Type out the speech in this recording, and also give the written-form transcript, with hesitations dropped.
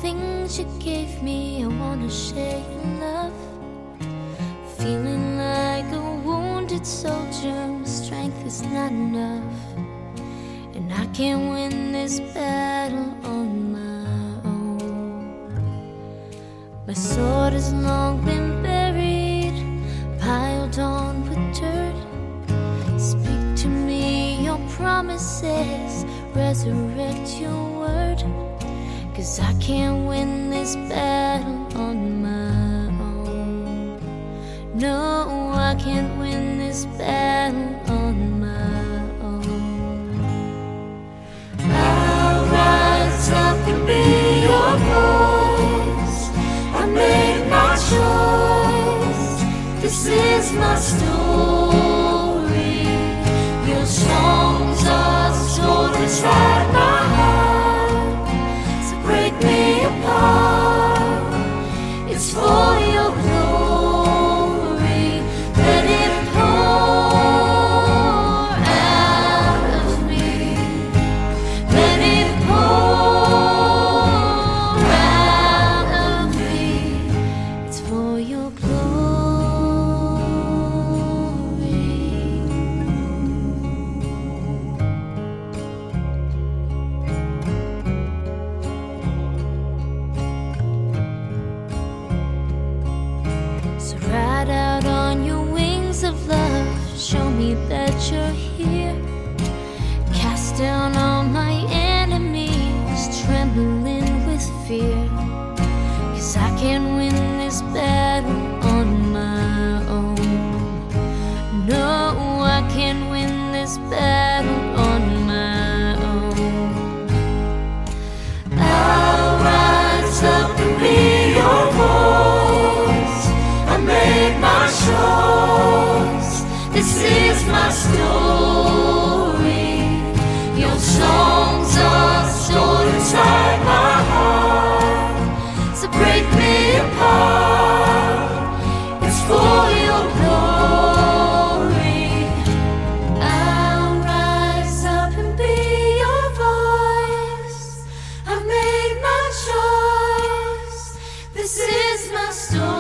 things you gave me, I wanna share your love. Feeling like a wounded soldier, my strength is not enough, and I can't win this battle on my own. My sword has long been buried, piled on with dirt. Speak to me your promises, resurrect your word, 'cause I can't win this battle on my own. No, I can't win this battle on my own. I'll rise up and be your voice. I made my choice. This is my story. Your songs are stored inside my heart. So break me apart. It's for your glory. Let it pour out of me. Let it pour out of me. It's for your glory. So ride out on your wings of love, show me that you're here. Cast down all my enemies, trembling with fear. 'Cause I can't win this battle on my own. No, I can't win this battle on my own. I'll rise up and be your voice. I made my choice. This is my story. Your songs are stored inside my heart. So break me apart. It's for your glory. I'll rise up and be your voice. I made my choice. This is my story.